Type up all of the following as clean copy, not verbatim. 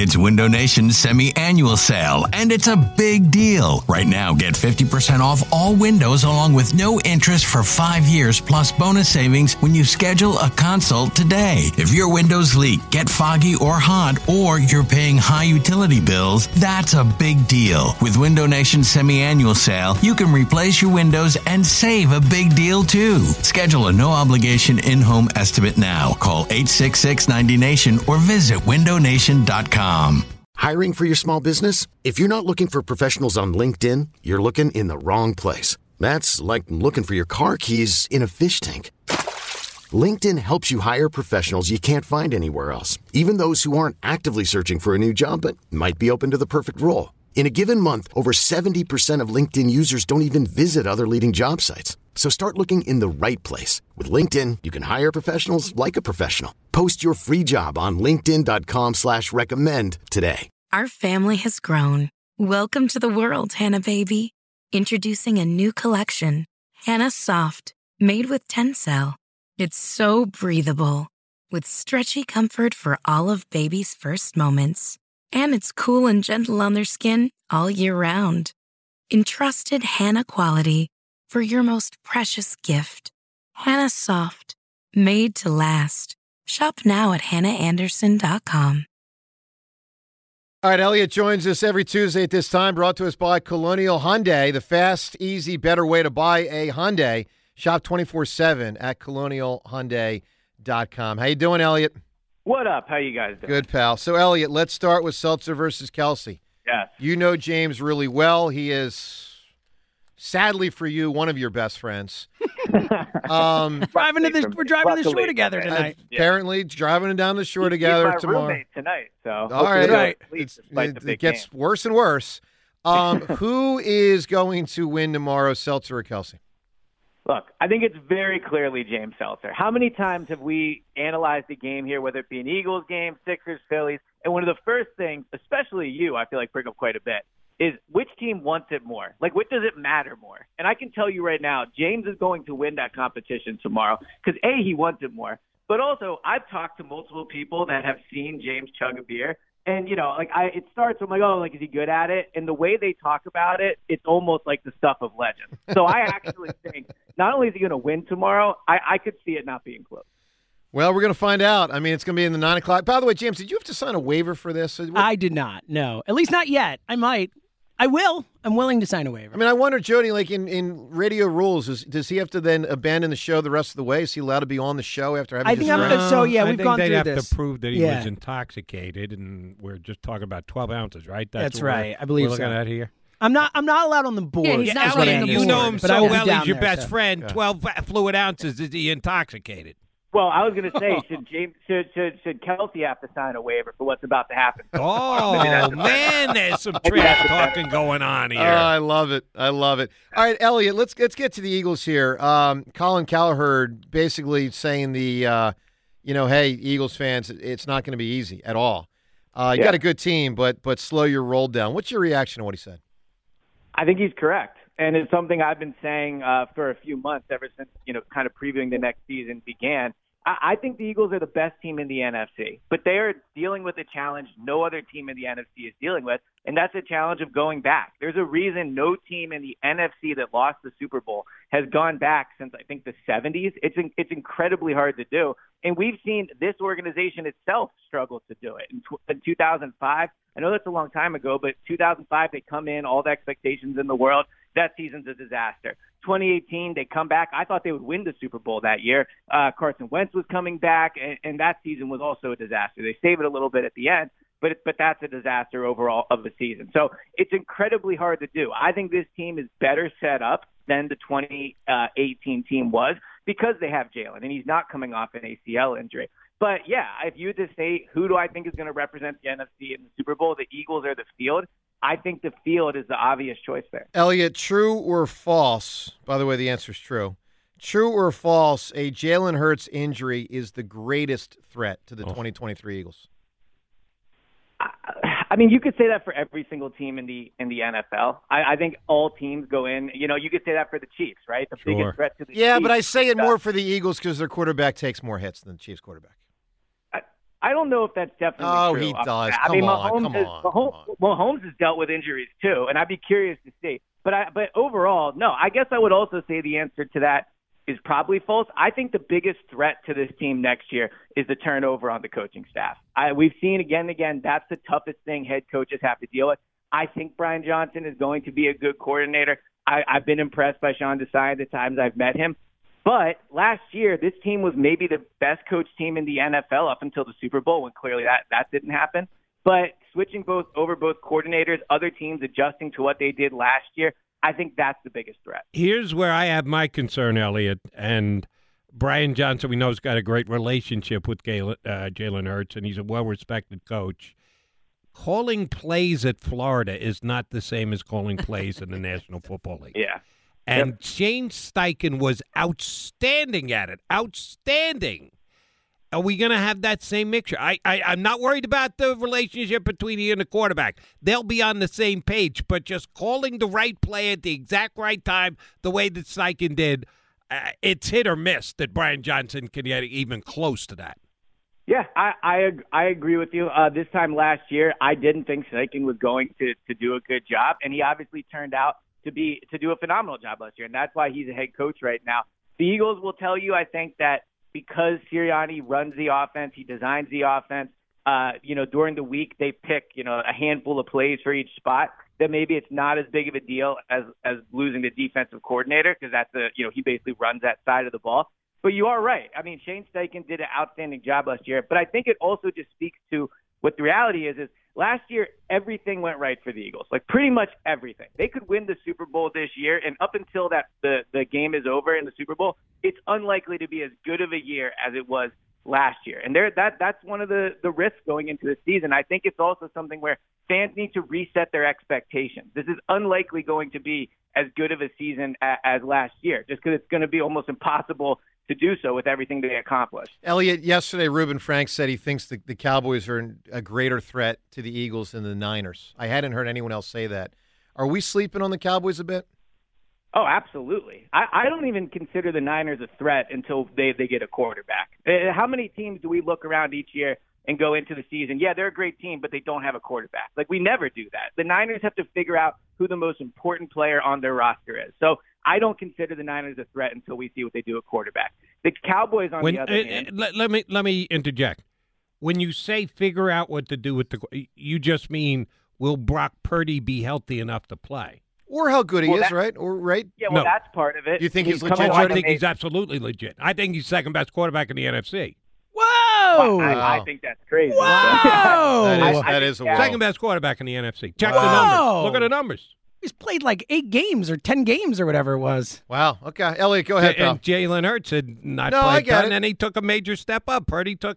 It's Window Nation's semi-annual sale, and it's a big deal. Right now, get 50% off all windows along with no interest for 5 years plus bonus savings when you schedule a consult today. If your windows leak, get foggy or hot, or you're paying high utility bills, that's a big deal. With Window Nation's semi-annual sale, you can replace your windows and save a big deal too. Schedule a no-obligation in-home estimate now. Call 866-90NATION or visit windownation.com. Hiring for your small business? If you're not looking for professionals on LinkedIn, you're looking in the wrong place. That's like looking for your car keys in a fish tank. LinkedIn helps you hire professionals you can't find anywhere else, even those who aren't actively searching for a new job but might be open to the perfect role. In a given month, over 70% of LinkedIn users don't even visit other leading job sites. So start looking in the right place. With LinkedIn, you can hire professionals like a professional. Post your free job on linkedin.com/recommend today. Our family has grown. Welcome to the world, Hannah baby. Introducing a new collection, Hannah Soft, made with Tencel. It's so breathable, with stretchy comfort for all of baby's first moments. And it's cool and gentle on their skin all year round. Entrusted Hannah quality for your most precious gift. Hannah Soft, made to last. Shop now at hannahanderson.com. All right, Elliot joins us every Tuesday at this time, brought to us by Colonial Hyundai, the fast, easy, better way to buy a Hyundai. Shop 24/7 at colonialhyundai.com. How you doing, Elliot? What up? How you guys doing? Good, pal. So, Elliot, let's start with Seltzer versus Kelsey. Yes. You know James really well. He is, sadly for you, one of your best friends. We're driving the shore together tonight. Apparently, driving down the shore together He's my tomorrow. roommate tonight. So all right. It gets game. worse and worse. Who is going to win tomorrow, Seltzer or Kelsey? Look, I think it's very clearly James Seltzer. How many times have we analyzed the game here, whether it be an Eagles game, Sixers, Phillies, and one of the first things, especially you, I feel like bring up quite a bit, is which team wants it more? Like, what does it matter more? And I can tell you right now, James is going to win that competition tomorrow because, A, he wants it more. But also, I've talked to multiple people that have seen James chug a beer. And, you know, it starts, I'm like, oh, like, is he good at it? And the way they talk about it, it's almost like the stuff of legend. So I actually think not only is he going to win tomorrow, I could see it not being close. Well, we're going to find out. I mean, it's going to be in the 9 o'clock. By the way, James, did you have to sign a waiver for this? I did not, no. At least not yet. I might. I will. I'm willing to sign a waiver. I mean, I wonder, Jody, like in radio rules, does he have to then abandon the show the rest of the way? Is he allowed to be on the show after having we've gone through this. I think they'd have to prove that he was intoxicated, and we're just talking about 12 ounces, right? That's right. I believe we're so. looking at here. I'm not allowed on the board. Yeah, he's not Elliot, you know him so well. He's your best friend. Yeah. 12 fluid ounces. Is he intoxicated? Well, I was going to say, should Kelsey have to sign a waiver for what's about to happen? Oh, man, there's some trash talking going on here. I love it. I love it. All right, Elliot, let's get to the Eagles here. Colin Cowherd basically saying hey, Eagles fans, it's not going to be easy at all. You got a good team, but slow your roll down. What's your reaction to what he said? I think he's correct. And it's something I've been saying for a few months, ever since, kind of previewing the next season began. I think the Eagles are the best team in the NFC, but they are dealing with a challenge no other team in the NFC is dealing with, and that's a challenge of going back. There's a reason no team in the NFC that lost the Super Bowl has gone back since, I think, the 70s. It's incredibly hard to do, and we've seen this organization itself struggle to do it. In 2005, I know that's a long time ago, but 2005, they come in, all the expectations in the world. That season's a disaster. 2018, they come back. I thought they would win the Super Bowl that year. Carson Wentz was coming back, and that season was also a disaster. They save it a little bit at the end, but that's a disaster overall of the season. So it's incredibly hard to do. I think this team is better set up than the 2018 team was because they have Jalen, and he's not coming off an ACL injury. But, yeah, if you had to say who do I think is going to represent the NFC in the Super Bowl, the Eagles or the field, I think the field is the obvious choice there. Elliot, true or false? By the way, the answer is true. True or false, a Jalen Hurts injury is the greatest threat to the 2023 Eagles? I mean, you could say that for every single team in the NFL. I think all teams go in. You could say that for the Chiefs, right? The biggest threat to the Chiefs. Yeah, but I say it more for the Eagles because their quarterback takes more hits than the Chiefs quarterback. I don't know if that's definitely true. Oh, he does. I mean, Mahomes has dealt with injuries too, and I'd be curious to see. But overall, no. I guess I would also say the answer to that is probably false. I think the biggest threat to this team next year is the turnover on the coaching staff. We've seen again and again that's the toughest thing head coaches have to deal with. I think Brian Johnson is going to be a good coordinator. I've been impressed by Sean Desai the times I've met him. But last year, this team was maybe the best coach team in the NFL up until the Super Bowl, when clearly that didn't happen. But switching over both coordinators, other teams adjusting to what they did last year, I think that's the biggest threat. Here's where I have my concern, Elliot. And Brian Johnson, we know, has got a great relationship with Jalen Hurts, and he's a well-respected coach. Calling plays at Florida is not the same as calling plays in the National Football League. Yeah. And Shane Steichen was outstanding at it. Outstanding. Are we going to have that same mixture? I'm not worried about the relationship between he and the quarterback. They'll be on the same page. But just calling the right play at the exact right time, the way that Steichen did, it's hit or miss that Brian Johnson can get even close to that. Yeah, I agree with you. This time last year, I didn't think Steichen was going to do a good job, and he obviously turned out to do a phenomenal job last year, and that's why he's a head coach right now. The Eagles will tell you, I think, that because Sirianni runs the offense, he designs the offense, during the week they pick, a handful of plays for each spot, that maybe it's not as big of a deal as losing the defensive coordinator, because that's he basically runs that side of the ball. But you are right. I mean, Shane Steichen did an outstanding job last year, but I think it also just speaks to what the reality is last year, everything went right for the Eagles, like pretty much everything. They could win the Super Bowl this year, and up until the game is over in the Super Bowl, it's unlikely to be as good of a year as it was last year. And that's one of the risks going into the season. I think it's also something where fans need to reset their expectations. This is unlikely going to be as good of a season as last year, just because it's going to be almost impossible to do so with everything they accomplished. Elliot, yesterday Reuben Frank said he thinks the Cowboys are a greater threat to the Eagles than the Niners. I hadn't heard anyone else say that. Are we sleeping on the Cowboys a bit? Oh, absolutely. I don't even consider the Niners a threat until they get a quarterback. How many teams do we look around each year and go into the season? Yeah, they're a great team, but they don't have a quarterback. Like, we never do that. The Niners have to figure out who the most important player on their roster is. So I don't consider the Niners a threat until we see what they do at quarterback. The Cowboys, on the other hand. Let me interject. When you say figure out what to do with you just mean, will Brock Purdy be healthy enough to play? Or how good he is, right? Or right? Yeah, well, that's part of it. You think he's legit? I think he's absolutely legit. I think he's second best quarterback in the NFC. Whoa! I think that's crazy. Whoa! that is a second best quarterback in the NFC. Check the numbers. Look at the numbers. He's played like 8 games or 10 games or whatever it was. Wow. Okay. Elliot, go ahead, pal. And Jalen Hurts had not played ton, and he took a major step up. Purdy took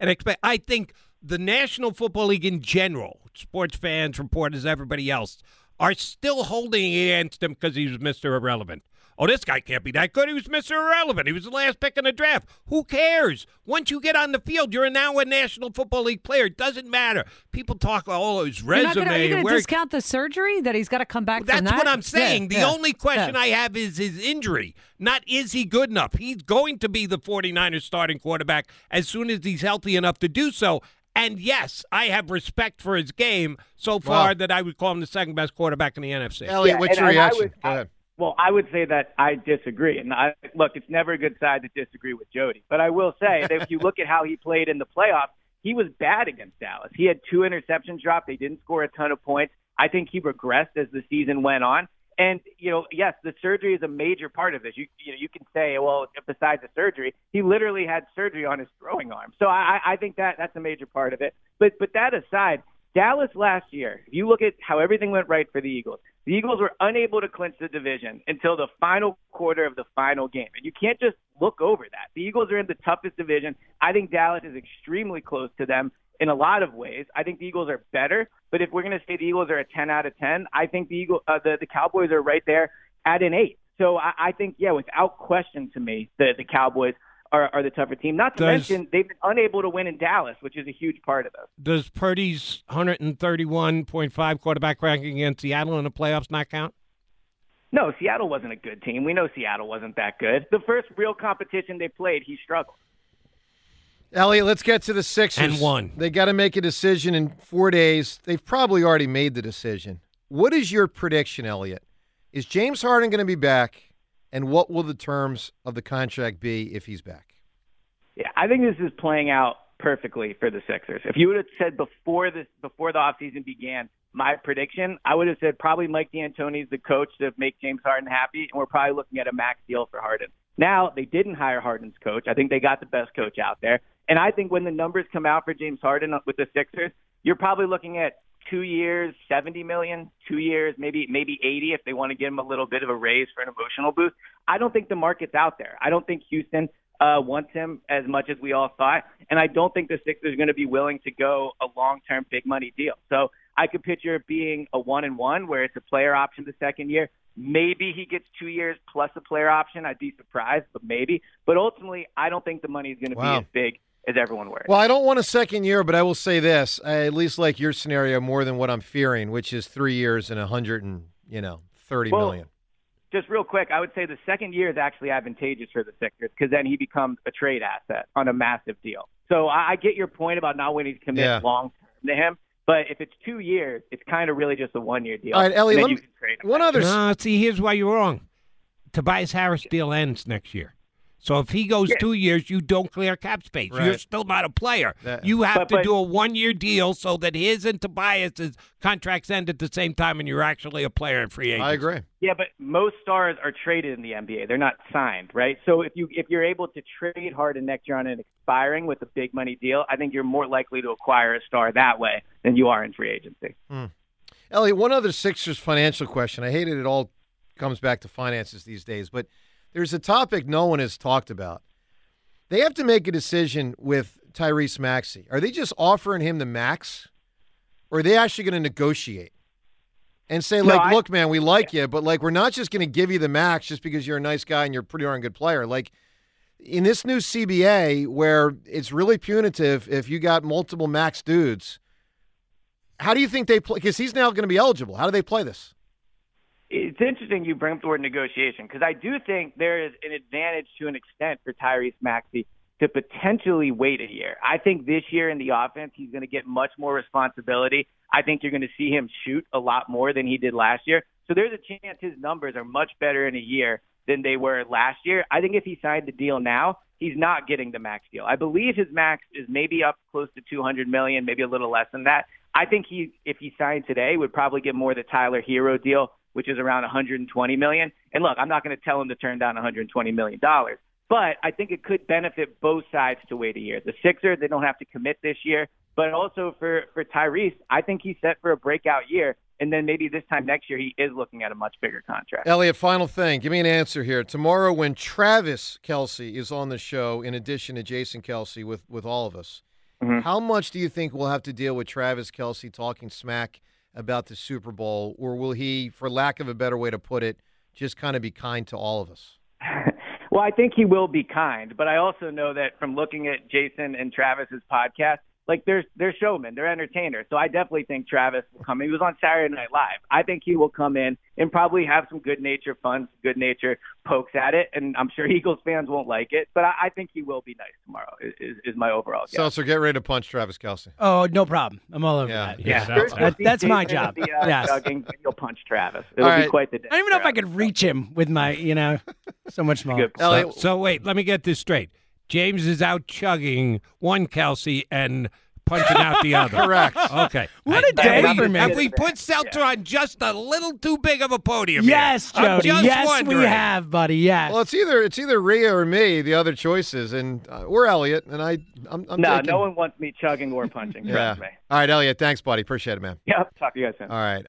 I think the National Football League in general, sports fans, reporters, everybody else, are still holding against him because he was Mr. Irrelevant. Oh, this guy can't be that good. He was Mr. Irrelevant. He was the last pick in the draft. Who cares? Once you get on the field, you're now a National Football League player. It doesn't matter. People talk, his resume. Are you going to discount the surgery that he's got to come back from that? That's what I'm saying. The only question I have is his injury, not is he good enough. He's going to be the 49ers starting quarterback as soon as he's healthy enough to do so. And, yes, I have respect for his game so far that I would call him the second-best quarterback in the NFC. Elliot, what's your reaction? Go ahead. Well, I would say that I disagree. And look, it's never a good side to disagree with Jody. But I will say that if you look at how he played in the playoffs, he was bad against Dallas. He had 2 interceptions dropped. They didn't score a ton of points. I think he regressed as the season went on. And, yes, the surgery is a major part of this. You can say, well, besides the surgery, he literally had surgery on his throwing arm. So I think that's a major part of it. But that aside, Dallas last year, if you look at how everything went right for the Eagles were unable to clinch the division until the final quarter of the final game. And you can't just look over that. The Eagles are in the toughest division. I think Dallas is extremely close to them in a lot of ways. I think the Eagles are better, but if we're going to say the Eagles are a 10 out of 10, I think the Cowboys are right there at an 8. So I think, without question to me, the Cowboys are the tougher team. Not to mention, they've been unable to win in Dallas, which is a huge part of this. Does Purdy's 131.5 quarterback ranking against Seattle in the playoffs not count? No, Seattle wasn't a good team. We know Seattle wasn't that good. The first real competition they played, he struggled. Elliot, let's get to the Sixers. And one. They got to make a decision in 4 days. They've probably already made the decision. What is your prediction, Elliot? Is James Harden going to be back, and what will the terms of the contract be if he's back? Yeah, I think this is playing out perfectly for the Sixers. If you would have said before the offseason began, my prediction, I would have said probably Mike D'Antoni is the coach to make James Harden happy, and we're probably looking at a max deal for Harden. Now, they didn't hire Harden's coach. I think they got the best coach out there. And I think when the numbers come out for James Harden with the Sixers, you're probably looking at 2 years, $70 million, 2 years, maybe 80 if they want to give him a little bit of a raise for an emotional boost. I don't think the market's out there. I don't think Houston wants him as much as we all thought. And I don't think the Sixers are going to be willing to go a long-term big money deal. So I could picture it being a 1-and-1 where it's a player option the second year. Maybe he gets 2 years plus a player option. I'd be surprised, but maybe. But ultimately, I don't think the money is going to be as big as everyone worries. Well, I don't want a second year, but I will say this. I at least like your scenario more than what I'm fearing, which is 3 years and $130 million. Just real quick, I would say the second year is actually advantageous for the Sixers because then he becomes a trade asset on a massive deal. So I get your point about not wanting to commit long-term to him. But if it's 2 years, it's kind of really just a 1 year deal. All right, Ellie, one other. No, see, here's why you're wrong. Tobias Harris deal ends next year. So if he goes 2 years, you don't clear cap space. Right. You're still not a player. You have to do a 1 year deal so that his and Tobias's contracts end at the same time and you're actually a player in free agency. I agree. Yeah, but most stars are traded in the NBA. They're not signed, right? So if you're able to trade Harden next year on an expiring with a big money deal, I think you're more likely to acquire a star that way than you are in free agency. Elliot, one other Sixers financial question. I hate it all comes back to finances these days, but there's a topic no one has talked about. They have to make a decision with Tyrese Maxey. Are they just offering him the max, or are they actually going to negotiate and say, look, man, we like you, but we're not just going to give you the max just because you're a nice guy and you're a pretty darn good player. In this new CBA where it's really punitive if you got multiple max dudes, how do you think they play? Because he's now going to be eligible. How do they play this? It's interesting you bring up the word negotiation because I do think there is an advantage to an extent for Tyrese Maxey to potentially wait a year. I think this year in the offense, he's going to get much more responsibility. I think you're going to see him shoot a lot more than he did last year. So there's a chance his numbers are much better in a year than they were last year. I think if he signed the deal now, he's not getting the max deal. I believe his max is maybe up close to $200 million, maybe a little less than that. I think if he signed today, would probably get more the Tyler Hero deal, which is around $120 million. And look, I'm not going to tell him to turn down $120 million, but I think it could benefit both sides to wait a year. The Sixers, they don't have to commit this year, but also for Tyrese, I think he's set for a breakout year. And then maybe this time next year, he is looking at a much bigger contract. Elliot, final thing. Give me an answer here. Tomorrow when Travis Kelce is on the show, in addition to Jason Kelce with all of us, how much do you think we'll have to deal with Travis Kelce talking smack about the Super Bowl, or will he, for lack of a better way to put it, just kind of be kind to all of us? Well, I think he will be kind, but I also know that from looking at Jason and Travis's podcast, they're showmen, they're entertainers. So I definitely think Travis will come in. He was on Saturday Night Live. I think he will come in and probably have some good nature fun, good nature pokes at it. And I'm sure Eagles fans won't like it, but I think he will be nice tomorrow is my overall guess. So get ready to punch Travis Kelce. Oh, no problem. I'm all over that. Yeah. That's my job. Yes. You'll punch Travis. It'll be quite the day. I don't even know if I could reach him with my, so much smaller. So wait, let me get this straight. James is out chugging one Kelce and punching out the other. Correct. Okay. What a day for me. Have we put Seltzer on just a little too big of a podium? Yes, here? Jody. Yes, we have, buddy. Yes. Well, it's either Rhea or me, the other choices, and we're Elliot, and I'm no one wants me chugging or punching. Trust me. All right, Elliot. Thanks, buddy. Appreciate it, man. Yep. Talk to you guys soon. All right.